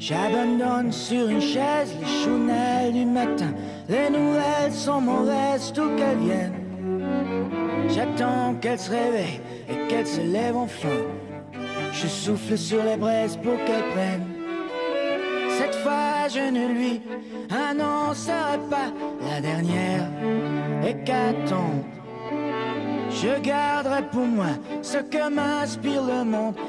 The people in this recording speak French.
J'abandonne sur une chaise les chounelles du matin. Les nouvelles sont mauvaises, tout qu'elles viennent. J'attends qu'elle se réveille et qu'elle se lève enfin. Je souffle sur les braises pour qu'elle prenne. Cette fois je ne lui annoncerai pas la dernière hécatombe. Je garderai pour moi ce que m'inspire le monde